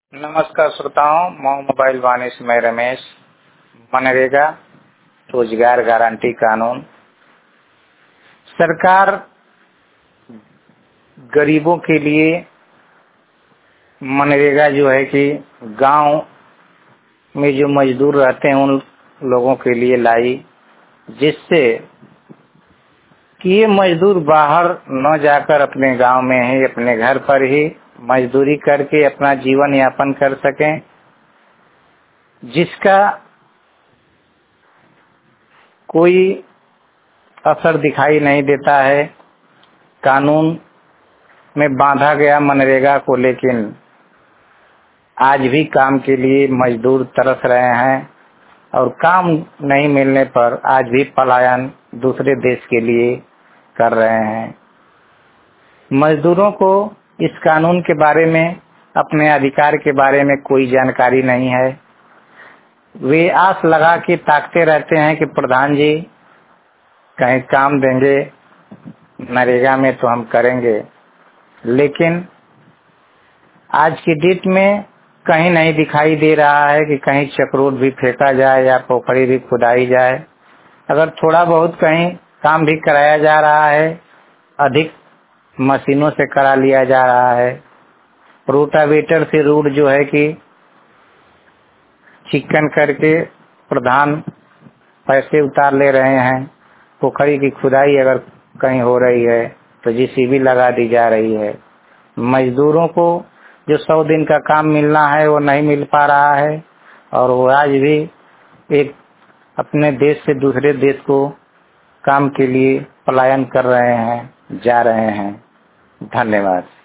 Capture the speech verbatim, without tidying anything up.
नमस्कार श्रोताओं, मैं मोबाइल वाणी से मैं रमेश। मनरेगा रोजगार गारंटी कानून सरकार गरीबों के लिए मनरेगा जो है कि गांव में जो मजदूर रहते हैं उन लोगों के लिए लाई, जिससे कि ये मजदूर बाहर न जाकर अपने गांव में ही अपने घर पर ही मजदूरी करके अपना जीवन यापन कर सकें, जिसका कोई असर दिखाई नहीं देता है। कानून में बांधा गया मनरेगा को, लेकिन आज भी काम के लिए मजदूर तरस रहे हैं और काम नहीं मिलने पर आज भी पलायन दूसरे देश के लिए कर रहे हैं। मजदूरों को इस कानून के बारे में, अपने अधिकार के बारे में कोई जानकारी नहीं है। वे आस लगा के ताकते रहते हैं कि प्रधान जी कहीं काम देंगे, नरेगा में तो हम करेंगे, लेकिन आज की डेट में कहीं नहीं दिखाई दे रहा है कि कहीं चक्रोट भी फेंका जाए या पोखरी भी खुदाई जाए। अगर थोड़ा बहुत कहीं काम भी कराया जा रहा है, अधिक मशीनों से करा लिया जा रहा है। रोटावेटर से रोड जो है कि चिकन करके प्रधान पैसे उतार ले रहे हैं। पोखरी की खुदाई अगर कहीं हो रही है तो जेसीबी लगा दी जा रही है। मजदूरों को जो सौ दिन का काम मिलना है वो नहीं मिल पा रहा है और वो आज भी एक अपने देश से दूसरे देश को काम के लिए पलायन कर रहे हैं, जा रहे हैं। धन्यवाद।